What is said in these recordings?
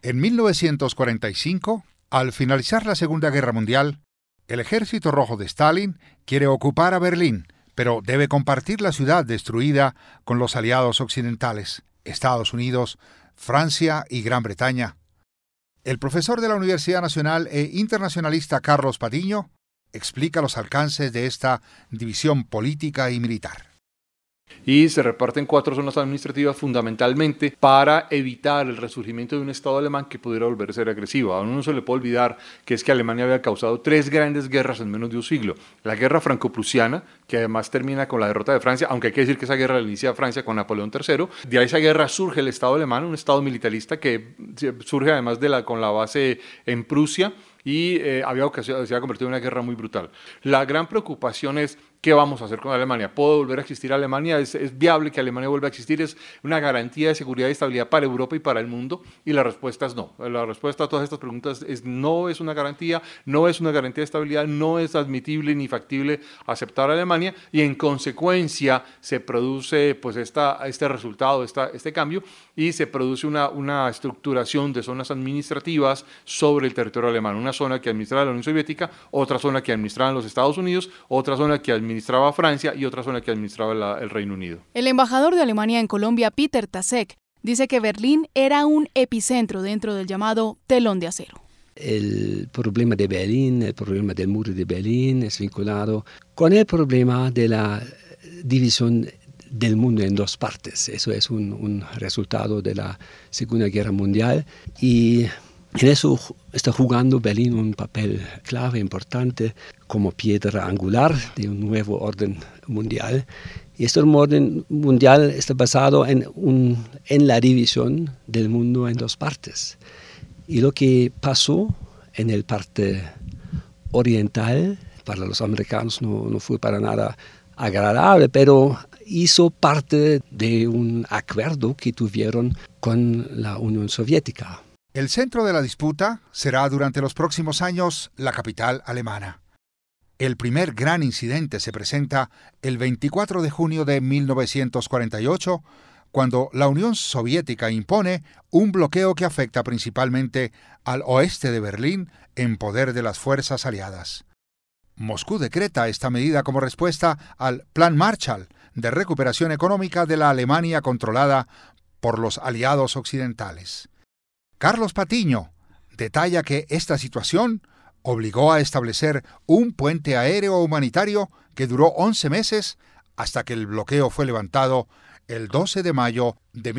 En 1945, al finalizar la Segunda Guerra Mundial, el Ejército Rojo de Stalin quiere ocupar a Berlín, pero debe compartir la ciudad destruida con los aliados occidentales, Estados Unidos, Francia y Gran Bretaña. El profesor de la Universidad Nacional e internacionalista Carlos Patiño explica los alcances de esta división política y militar. Y se reparten 4 zonas administrativas fundamentalmente para evitar el resurgimiento de un Estado alemán que pudiera volver a ser agresivo. A uno no se le puede olvidar que es que Alemania había causado 3 grandes guerras en menos de un siglo. La guerra franco-prusiana, que además termina con la derrota de Francia, aunque hay que decir que esa guerra la inicia Francia con Napoleón III. De esa guerra surge el Estado alemán, un Estado militarista que surge además con la base en Prusia, y se había convertido en una guerra muy brutal. La gran preocupación es: ¿qué vamos a hacer con Alemania? ¿Puede volver a existir Alemania? ¿Es viable que Alemania vuelva a existir? ¿Es una garantía de seguridad y estabilidad para Europa y para el mundo? Y la respuesta es no. La respuesta a todas estas preguntas es no es una garantía, no es una garantía de estabilidad, no es admitible ni factible aceptar a Alemania, y en consecuencia se produce pues este resultado, este cambio, y se produce una estructuración de zonas administrativas sobre el territorio alemán. Una zona que administraba la Unión Soviética, otra zona que administraban los Estados Unidos, otra zona que administraba Francia y otra zona que administraba el Reino Unido. El embajador de Alemania en Colombia, Peter Tasek, dice que Berlín era un epicentro dentro del llamado telón de acero. El problema de Berlín, el problema del muro de Berlín es vinculado con el problema de la división del mundo en 2 partes. Eso es un resultado de la Segunda Guerra Mundial, y en eso está jugando Berlín un papel clave, importante, como piedra angular de un nuevo orden mundial. Y este orden mundial está basado en la división del mundo en 2 partes. Y lo que pasó en el parte oriental, para los americanos no fue para nada agradable, pero hizo parte de un acuerdo que tuvieron con la Unión Soviética. El centro de la disputa será durante los próximos años la capital alemana. El primer gran incidente se presenta el 24 de junio de 1948, cuando la Unión Soviética impone un bloqueo que afecta principalmente al oeste de Berlín en poder de las fuerzas aliadas. Moscú decreta esta medida como respuesta al Plan Marshall de recuperación económica de la Alemania controlada por los aliados occidentales. Carlos Patiño detalla que esta situación obligó a establecer un puente aéreo humanitario que duró 11 meses hasta que el bloqueo fue levantado el 12 de mayo de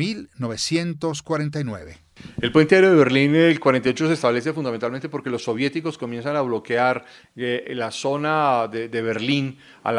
1949. El puente aéreo de Berlín, el 48, se establece fundamentalmente porque los soviéticos comienzan a bloquear la zona de Berlín,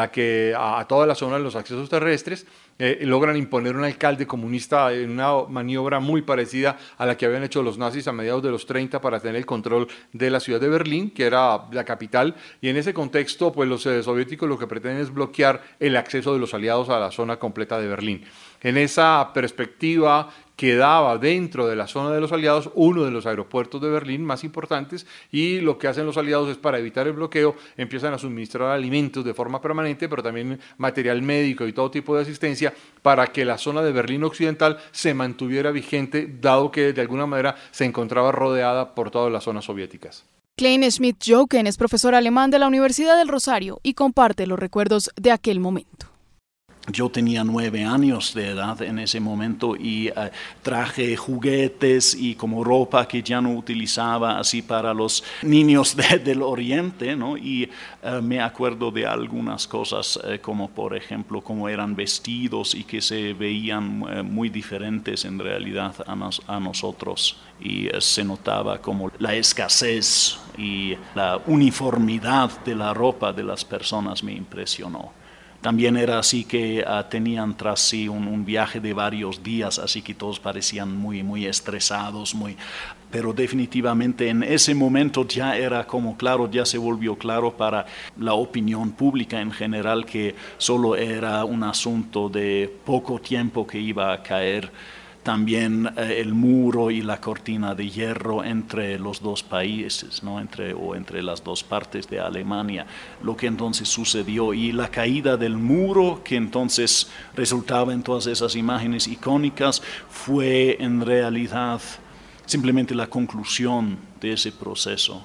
a toda la zona de los accesos terrestres. Logran imponer un alcalde comunista en una maniobra muy parecida a la que habían hecho los nazis a mediados de los 30 para tener el control de la ciudad de Berlín, que era la capital, y en ese contexto pues los soviéticos lo que pretenden es bloquear el acceso de los aliados a la zona completa de Berlín. En esa perspectiva quedaba dentro de la zona de los aliados uno de los aeropuertos de Berlín más importantes, y lo que hacen los aliados es, para evitar el bloqueo, empiezan a suministrar alimentos de forma permanente, pero también material médico y todo tipo de asistencia para que la zona de Berlín Occidental se mantuviera vigente, dado que de alguna manera se encontraba rodeada por todas las zonas soviéticas. Klein Schmidt-Jochen es profesor alemán de la Universidad del Rosario y comparte los recuerdos de aquel momento. Yo tenía 9 años de edad en ese momento y traje juguetes y como ropa que ya no utilizaba así para los niños del oriente, ¿no? Y me acuerdo de algunas cosas como por ejemplo cómo eran vestidos y que se veían muy diferentes en realidad a nosotros, y se notaba como la escasez y la uniformidad de la ropa de las personas me impresionó. También era así que tenían tras sí un viaje de varios días, así que todos parecían muy estresados, pero definitivamente en ese momento ya era como claro, ya se volvió claro para la opinión pública en general que solo era un asunto de poco tiempo que iba a caer también el muro y la cortina de hierro entre los 2 países, ¿no? entre las 2 partes de Alemania, lo que entonces sucedió, y la caída del muro que entonces resultaba en todas esas imágenes icónicas fue en realidad simplemente la conclusión de ese proceso.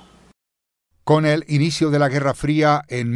Con el inicio de la Guerra Fría en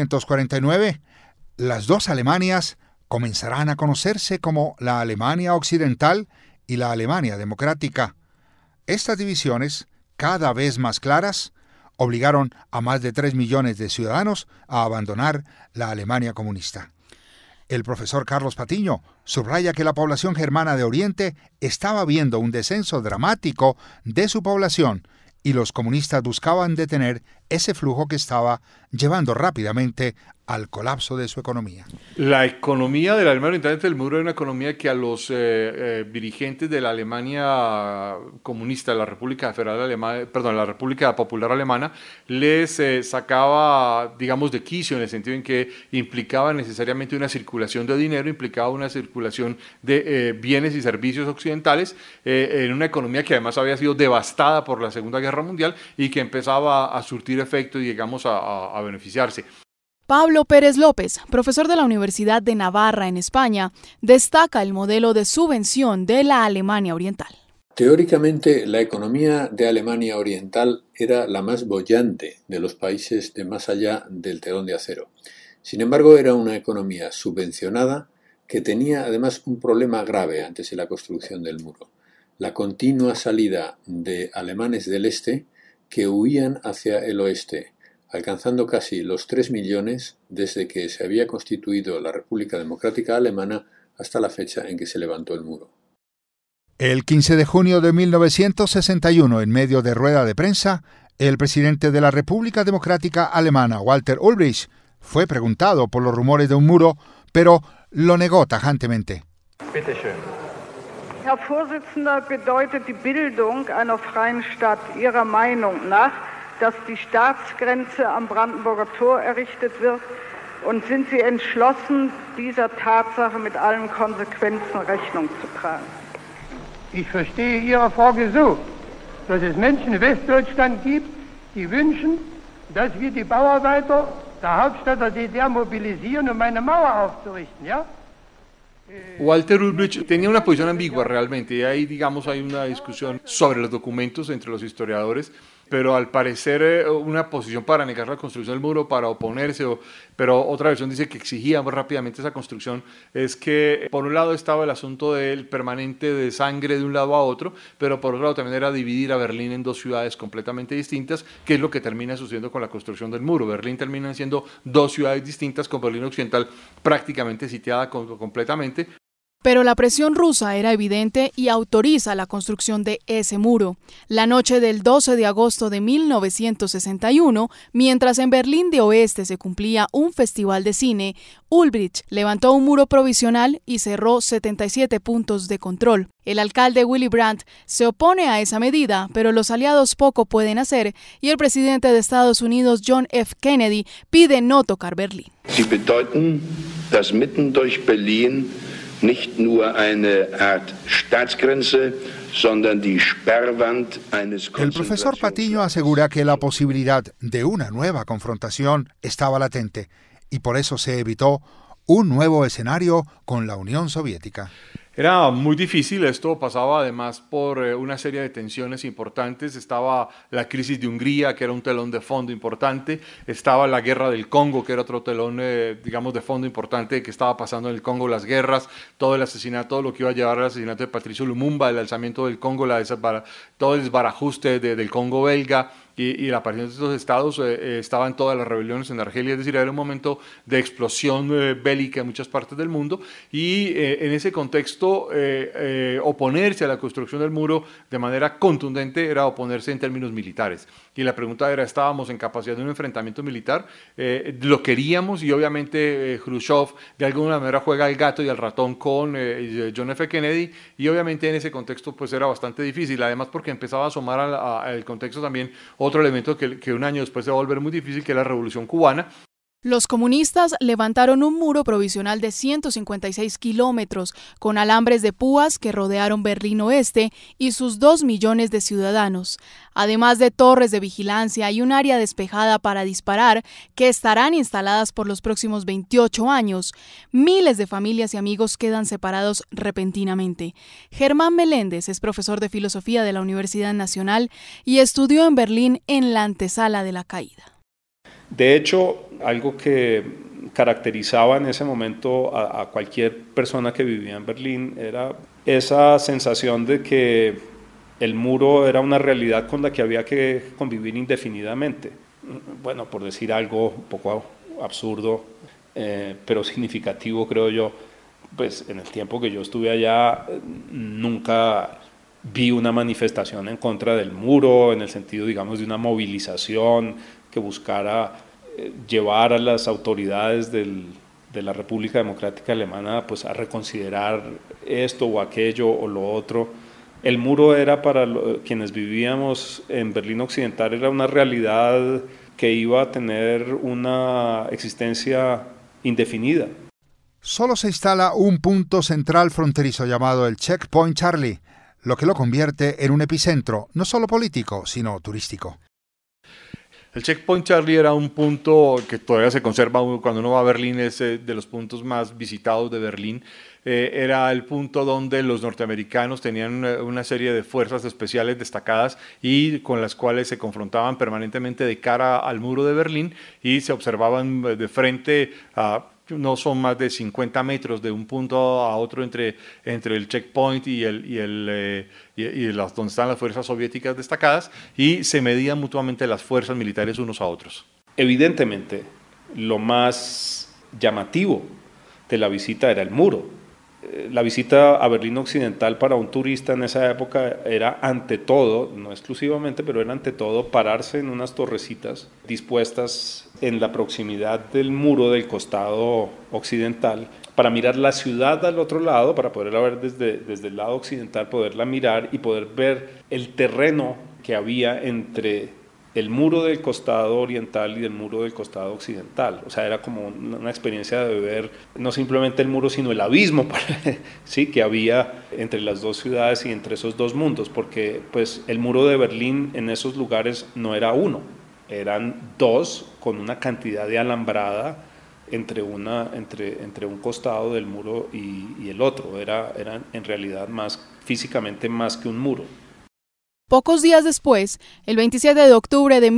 1949, las dos Alemanias comenzarán a conocerse como la Alemania Occidental y la Alemania Democrática. Estas divisiones, cada vez más claras, obligaron a más de 3 millones de ciudadanos a abandonar la Alemania comunista. El profesor Carlos Patiño subraya que la población germana de Oriente estaba viendo un descenso dramático de su población y los comunistas buscaban detener ese flujo que estaba llevando rápidamente al colapso de su economía. La economía de la Alemania Oriental del Muro era una economía que a los dirigentes de la Alemania comunista, la República Federal Alemana, perdón, la República Popular Alemana, les sacaba, digamos, de quicio, en el sentido en que implicaba necesariamente una circulación de dinero, implicaba una circulación de bienes y servicios occidentales, en una economía que además había sido devastada por la Segunda Guerra Mundial y que empezaba a surtir efecto y, digamos, a beneficiarse. Pablo Pérez López, profesor de la Universidad de Navarra en España, destaca el modelo de subvención de la Alemania Oriental. Teóricamente, la economía de Alemania Oriental era la más boyante de los países de más allá del telón de acero. Sin embargo, era una economía subvencionada que tenía además un problema grave antes de la construcción del muro: la continua salida de alemanes del este que huían hacia el oeste, alcanzando casi los 3 millones desde que se había constituido la República Democrática Alemana hasta la fecha en que se levantó el muro. El 15 de junio de 1961, en medio de rueda de prensa, el presidente de la República Democrática Alemana, Walter Ulbricht, fue preguntado por los rumores de un muro, pero lo negó tajantemente. Bitte schön. Herr Vorsitzender, bedeutet die Bildung einer freien Stadt Ihrer Meinung nach, dass die Staatsgrenze am Brandenburger Tor errichtet wird, und sind Sie entschlossen, dieser Tatsache mit allen Konsequenzen Rechnung zu tragen? Ich verstehe Ihre Frage so, dass es Menschen in Westdeutschland gibt, die wünschen, dass wir die Bauarbeiter der Hauptstadt der DDR mobilisieren, um eine Mauer aufzurichten, ¿ya? Walter Ulbricht tenía una posición ambigua realmente, y ahí, digamos, hay una discusión sobre los documentos entre los historiadores, pero al parecer una posición para negar la construcción del muro, para oponerse, pero otra versión dice que exigía muy rápidamente esa construcción. Es que por un lado estaba el asunto del permanente de sangre de un lado a otro, pero por otro lado también era dividir a Berlín en dos ciudades completamente distintas, que es lo que termina sucediendo con la construcción del muro. Berlín termina siendo dos ciudades distintas, con Berlín Occidental prácticamente sitiada completamente. Pero la presión rusa era evidente y autoriza la construcción de ese muro. La noche del 12 de agosto de 1961, mientras en Berlín de Oeste se cumplía un festival de cine, Ulbricht levantó un muro provisional y cerró 77 puntos de control. El alcalde Willy Brandt se opone a esa medida, pero los aliados poco pueden hacer y el presidente de Estados Unidos, John F. Kennedy, pide no tocar Berlín. Sie bedeuten, dass mitten durch Berlin nicht nur eine Art Staatsgrenze, sondern die Sperrwand eines El profesor Patiño asegura que la posibilidad de una nueva confrontación estaba latente y por eso se evitó un nuevo escenario con la Unión Soviética. Era muy difícil, esto pasaba además por una serie de tensiones importantes. Estaba la crisis de Hungría, que era un telón de fondo importante, estaba la guerra del Congo, que era otro telón, digamos, de fondo importante que estaba pasando en el Congo, las guerras, todo el asesinato, todo lo que iba a llevar al asesinato de Patricio Lumumba, el alzamiento del Congo, todo el desbarajuste del Congo belga. Y la aparición de estos estados, estaban todas las rebeliones en Argelia, es decir, era un momento de explosión bélica en muchas partes del mundo, y en ese contexto oponerse a la construcción del muro de manera contundente era oponerse en términos militares. Y la pregunta era, ¿estábamos en capacidad de un enfrentamiento militar? Lo queríamos, y obviamente Khrushchev de alguna manera juega al gato y al ratón con John F. Kennedy, y obviamente en ese contexto pues era bastante difícil, además porque empezaba a asomar al contexto también otro elemento que un año después se va a volver muy difícil, que es la Revolución Cubana. Los comunistas levantaron un muro provisional de 156 kilómetros con alambres de púas que rodearon Berlín Oeste y sus 2 millones de ciudadanos, además de torres de vigilancia y un área despejada para disparar que estarán instaladas por los próximos 28 años. Miles de familias y amigos quedan separados repentinamente. Germán Meléndez es profesor de filosofía de la Universidad Nacional y estudió en Berlín en la antesala de la caída. De hecho, algo que caracterizaba en ese momento a cualquier persona que vivía en Berlín era esa sensación de que el muro era una realidad con la que había que convivir indefinidamente. Bueno, por decir algo un poco absurdo, pero significativo, creo yo, pues en el tiempo que yo estuve allá nunca vi una manifestación en contra del muro, en el sentido, digamos, de una movilización que buscara llevar a las autoridades de la República Democrática Alemana pues, a reconsiderar esto o aquello o lo otro. El muro era para quienes vivíamos en Berlín Occidental, era una realidad que iba a tener una existencia indefinida. Solo se instala un punto central fronterizo llamado el Checkpoint Charlie, lo que lo convierte en un epicentro, no solo político, sino turístico. El Checkpoint Charlie era un punto que todavía se conserva cuando uno va a Berlín, es de los puntos más visitados de Berlín. Era el punto donde los norteamericanos tenían una serie de fuerzas especiales destacadas y con las cuales se confrontaban permanentemente de cara al muro de Berlín y se observaban de frente a... No son más de 50 metros de un punto a otro entre el checkpoint y donde están las fuerzas soviéticas destacadas, y se medían mutuamente las fuerzas militares unos a otros. Evidentemente, lo más llamativo de la visita era el muro. La visita a Berlín Occidental para un turista en esa época era ante todo, no exclusivamente, pero era ante todo pararse en unas torrecitas dispuestas en la proximidad del muro del costado occidental para mirar la ciudad al otro lado, para poderla ver desde el lado occidental, poderla mirar y poder ver el terreno que había entre el muro del costado oriental y el muro del costado occidental. O sea, era como una experiencia de ver no simplemente el muro, sino el abismo ¿sí? que había entre las dos ciudades y entre esos dos mundos, porque pues, el muro de Berlín en esos lugares no era uno, eran dos con una cantidad de alambrada entre un costado del muro y el otro. Eran en realidad físicamente más que un muro. Pocos días después, el 27 de octubre de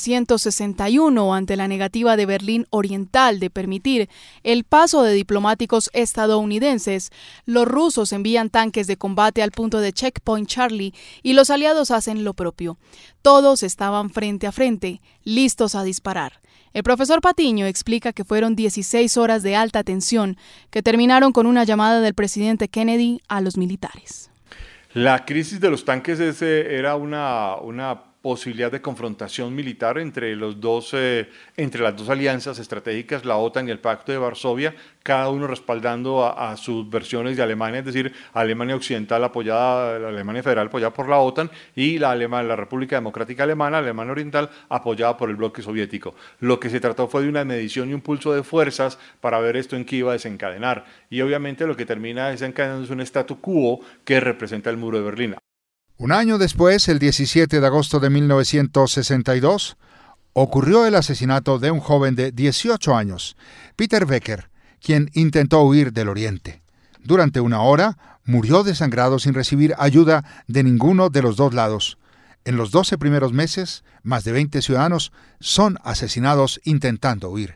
1961, ante la negativa de Berlín Oriental de permitir el paso de diplomáticos estadounidenses, los rusos envían tanques de combate al punto de Checkpoint Charlie y los aliados hacen lo propio. Todos estaban frente a frente, listos a disparar. El profesor Patiño explica que fueron 16 horas de alta tensión que terminaron con una llamada del presidente Kennedy a los militares. La crisis de los tanques era una posibilidad de confrontación militar entre las dos alianzas estratégicas, la OTAN y el Pacto de Varsovia, cada uno respaldando a sus versiones de Alemania, es decir, Alemania Occidental apoyada, la Alemania Federal apoyada por la OTAN, y la República Democrática Alemana, Alemania Oriental, apoyada por el bloque soviético. Lo que se trató fue de una medición y un pulso de fuerzas para ver esto en qué iba a desencadenar. Y obviamente lo que termina desencadenando es un statu quo que representa el muro de Berlín. Un año después, el 17 de agosto de 1962, ocurrió el asesinato de un joven de 18 años, Peter Becker, quien intentó huir del Oriente. Durante una hora, murió desangrado sin recibir ayuda de ninguno de los dos lados. En los 12 primeros meses, más de 20 ciudadanos son asesinados intentando huir.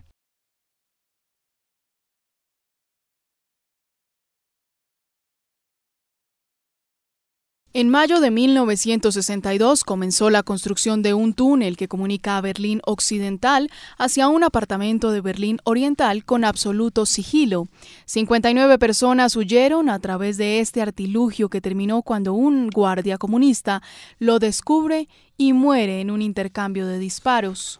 En mayo de 1962 comenzó la construcción de un túnel que comunica a Berlín Occidental hacia un apartamento de Berlín Oriental con absoluto sigilo. 59 personas huyeron a través de este artilugio que terminó cuando un guardia comunista lo descubre y muere en un intercambio de disparos.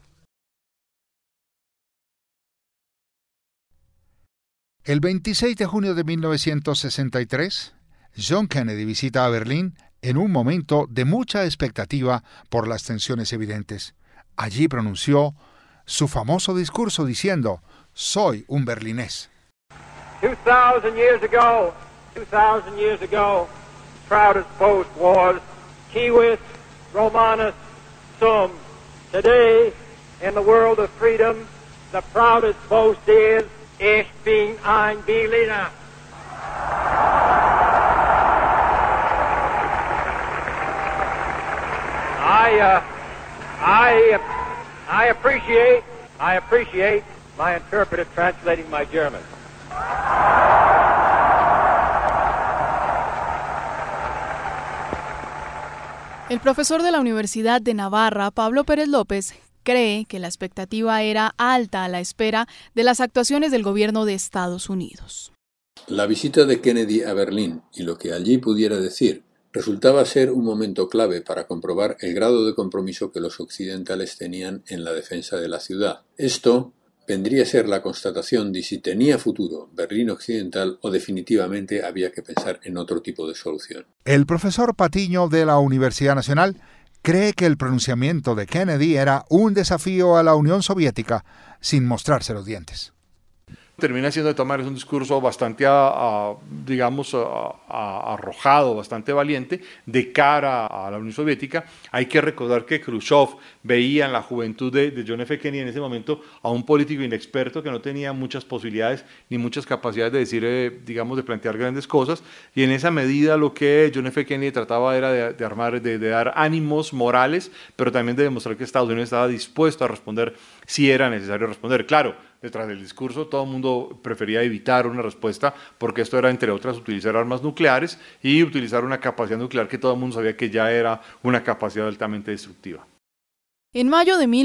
El 26 de junio de 1963, John Kennedy visita a Berlín en un momento de mucha expectativa por las tensiones evidentes. Allí pronunció: su famoso discurso diciendo: «Soy un berlinés». 2,000 years ago, proudest boast was Civis Romanus sum. Today, in the world of freedom, the proudest boast is Ich bin ein Berliner. I appreciate my interpreter translating my German. El profesor de la Universidad de Navarra, Pablo Pérez López, cree que la expectativa era alta a la espera de las actuaciones del gobierno de Estados Unidos. La visita de Kennedy a Berlín y lo que allí pudiera decir resultaba ser un momento clave para comprobar el grado de compromiso que los occidentales tenían en la defensa de la ciudad. Esto vendría a ser la constatación de si tenía futuro Berlín Occidental o definitivamente había que pensar en otro tipo de solución. El profesor Patiño de la Universidad Nacional cree que el pronunciamiento de Kennedy era un desafío a la Unión Soviética sin mostrarse los dientes. Termina siendo de tomar un discurso bastante, arrojado, bastante valiente de cara a la Unión Soviética. Hay que recordar que Khrushchev veía en la juventud de John F. Kennedy en ese momento a un político inexperto que no tenía muchas posibilidades ni muchas capacidades de decir, de plantear grandes cosas, y en esa medida lo que John F. Kennedy trataba era de dar ánimos morales, pero también de demostrar que Estados Unidos estaba dispuesto a responder si era necesario responder. Claro, detrás del discurso todo el mundo prefería evitar una respuesta porque esto era, entre otras, utilizar armas nucleares y utilizar una capacidad nuclear que todo el mundo sabía que ya era una capacidad altamente destructiva. En mayo de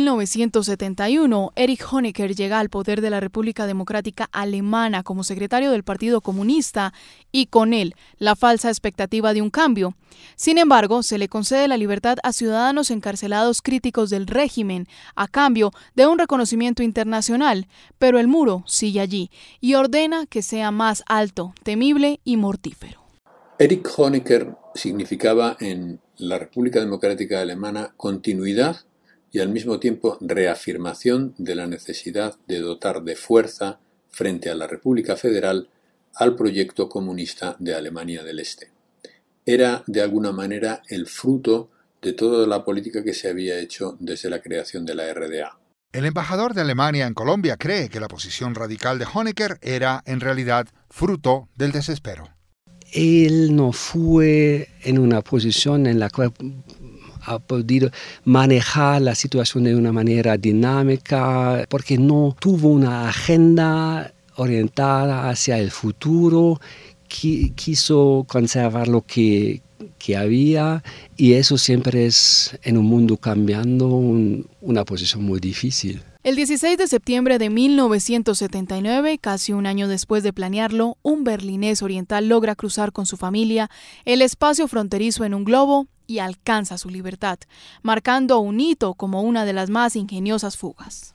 1971, Erich Honecker llega al poder de la República Democrática Alemana como secretario del Partido Comunista y con él la falsa expectativa de un cambio. Sin embargo, se le concede la libertad a ciudadanos encarcelados críticos del régimen a cambio de un reconocimiento internacional, pero el muro sigue allí y ordena que sea más alto, temible y mortífero. Erich Honecker significaba en la República Democrática Alemana continuidad y al mismo tiempo reafirmación de la necesidad de dotar de fuerza frente a la República Federal al proyecto comunista de Alemania del Este. Era, de alguna manera, el fruto de toda la política que se había hecho desde la creación de la RDA. El embajador de Alemania en Colombia cree que la posición radical de Honecker era, en realidad, fruto del desespero. Él no fue en una posición en la cual ha podido manejar la situación de una manera dinámica, porque no tuvo una agenda orientada hacia el futuro, quiso conservar lo que había, y eso siempre es, en un mundo cambiando, una posición muy difícil. El 16 de septiembre de 1979, casi un año después de planearlo, un berlinés oriental logra cruzar con su familia el espacio fronterizo en un globo y alcanza su libertad, marcando un hito como una de las más ingeniosas fugas.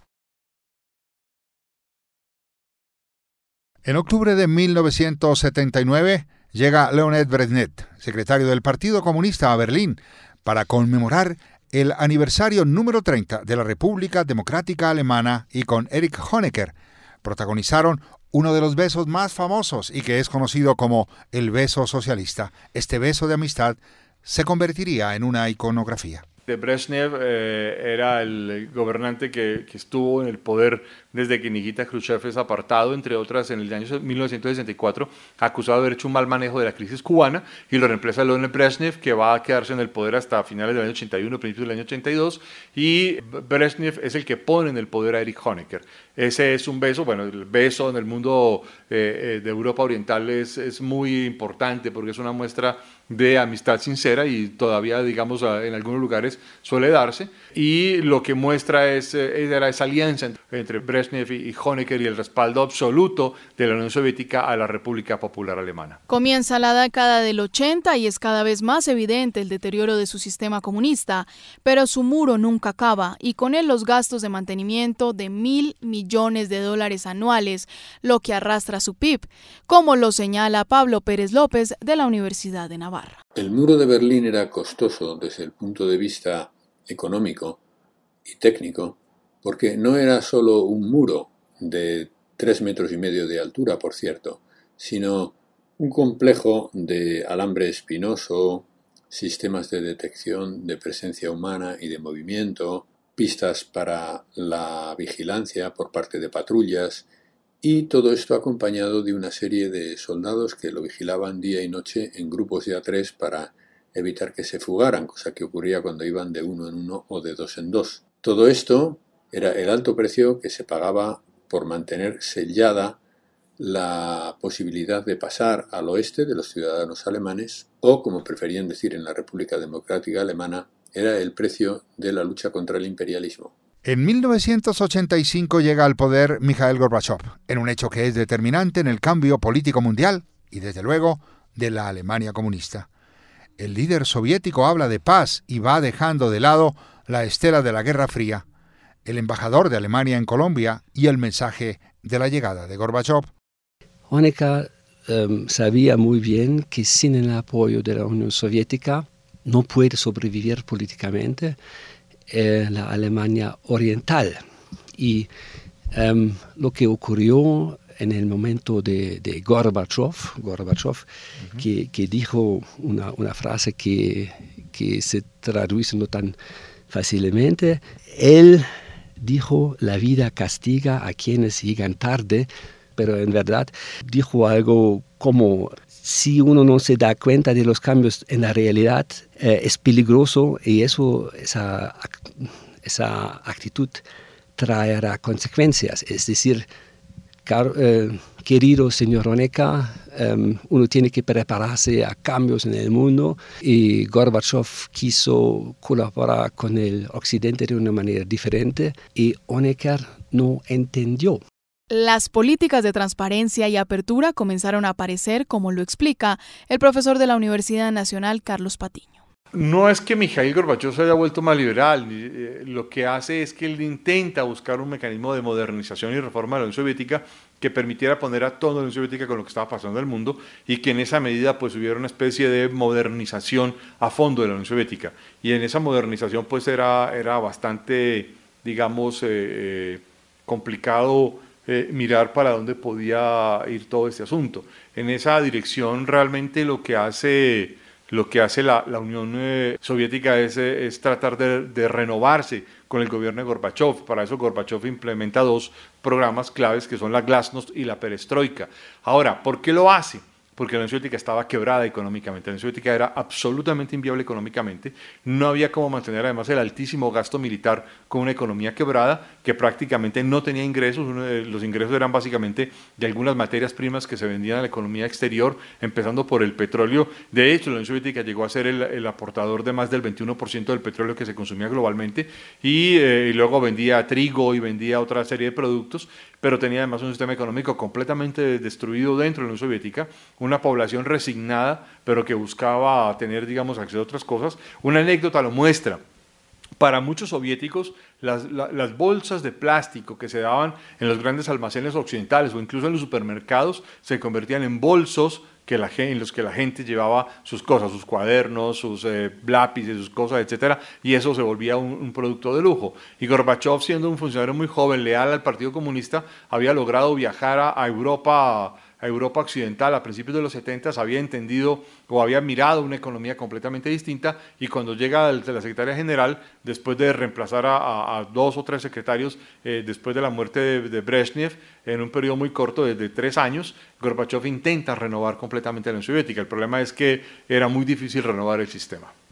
En octubre de 1979 llega Leonid Brezhnev, secretario del Partido Comunista, a Berlín para conmemorar el aniversario número 30 de la República Democrática Alemana, y con Erich Honecker protagonizaron uno de los besos más famosos y que es conocido como el beso socialista. Este beso de amistad se convertiría en una iconografía. Brezhnev era el gobernante que estuvo en el poder desde que Nikita Khrushchev es apartado, entre otras, en el año 1964, acusado de haber hecho un mal manejo de la crisis cubana, y lo reemplaza Leonid Brezhnev, que va a quedarse en el poder hasta finales del año 81, principios del año 82, y Brezhnev es el que pone en el poder a Erich Honecker. Ese es un beso, bueno, el beso en el mundo de Europa Oriental es muy importante porque es una muestra de amistad sincera y todavía, digamos, en algunos lugares suele darse, y lo que muestra era esa alianza entre Brezhnev y Honecker y el respaldo absoluto de la Unión Soviética a la República Popular Alemana. Comienza la década del 80 y es cada vez más evidente el deterioro de su sistema comunista, pero su muro nunca acaba y con él los gastos de mantenimiento de $1.000 millones anuales, lo que arrastra su PIB, como lo señala Pablo Pérez López de la Universidad de Navarra. El muro de Berlín era costoso desde el punto de vista económico y técnico, porque no era solo un muro de 3,5 metros de altura, por cierto, sino un complejo de alambre espinoso, sistemas de detección de presencia humana y de movimiento, pistas para la vigilancia por parte de patrullas, y todo esto acompañado de una serie de soldados que lo vigilaban día y noche en grupos de A3 para evitar que se fugaran, cosa que ocurría cuando iban de uno en uno o de dos en dos. Todo esto era el alto precio que se pagaba por mantener sellada la posibilidad de pasar al oeste de los ciudadanos alemanes, o, como preferían decir en la República Democrática Alemana, era el precio de la lucha contra el imperialismo. En 1985 llega al poder Mikhail Gorbachev, en un hecho que es determinante en el cambio político mundial y, desde luego, de la Alemania comunista. El líder soviético habla de paz y va dejando de lado la estela de la Guerra Fría, el embajador de Alemania en Colombia y el mensaje de la llegada de Gorbachev. Honecker sabía muy bien que sin el apoyo de la Unión Soviética no puede sobrevivir políticamente la Alemania oriental. Y lo que ocurrió en el momento de Gorbachev, que dijo una frase que se traduce no tan fácilmente, él dijo: la vida castiga a quienes llegan tarde, pero en verdad dijo algo como: si uno no se da cuenta de los cambios en la realidad, es peligroso, y esa actitud traerá consecuencias. Es decir, querido señor Honecker, uno tiene que prepararse a cambios en el mundo, y Gorbachev quiso colaborar con el Occidente de una manera diferente y Honecker no entendió. Las políticas de transparencia y apertura comenzaron a aparecer, como lo explica el profesor de la Universidad Nacional, Carlos Patiño. No es que Mikhail Gorbachev se haya vuelto más liberal, lo que hace es que él intenta buscar un mecanismo de modernización y reforma de la Unión Soviética que permitiera poner a toda la Unión Soviética con lo que estaba pasando en el mundo, y que en esa medida pues hubiera una especie de modernización a fondo de la Unión Soviética. Y en esa modernización pues era bastante, digamos, complicado mirar para dónde podía ir todo este asunto. En esa dirección realmente lo que hace la Unión Soviética es tratar de renovarse con el gobierno de Gorbachev. Para eso Gorbachev implementa 2 programas claves, que son la Glasnost y la Perestroika. Ahora, ¿por qué lo hace? Porque la Unión Soviética estaba quebrada económicamente. La Unión Soviética era absolutamente inviable económicamente. No había cómo mantener además el altísimo gasto militar con una economía quebrada que prácticamente no tenía ingresos. Los ingresos eran básicamente de algunas materias primas que se vendían a la economía exterior, empezando por el petróleo. De hecho, la Unión Soviética llegó a ser el aportador de más del 21% del petróleo que se consumía globalmente, y luego vendía trigo y vendía otra serie de productos, pero tenía además un sistema económico completamente destruido dentro de la Unión Soviética, una población resignada, pero que buscaba tener, digamos, acceso a otras cosas. Una anécdota lo muestra. Para muchos soviéticos, las bolsas de plástico que se daban en los grandes almacenes occidentales o incluso en los supermercados se convertían en bolsos en los que la gente llevaba sus cosas, sus cuadernos, sus lápices, sus cosas, etcétera, y eso se volvía un producto de lujo. Y Gorbachev, siendo un funcionario muy joven, leal al Partido Comunista, había logrado viajar a Europa occidental a principios de los 70, había entendido o había mirado una economía completamente distinta, y cuando llega la secretaria general, después de reemplazar a 2 o 3 secretarios después de la muerte de Brezhnev, en un periodo muy corto de 3 años, Gorbachev intenta renovar completamente la Unión Soviética. El problema es que era muy difícil renovar el sistema.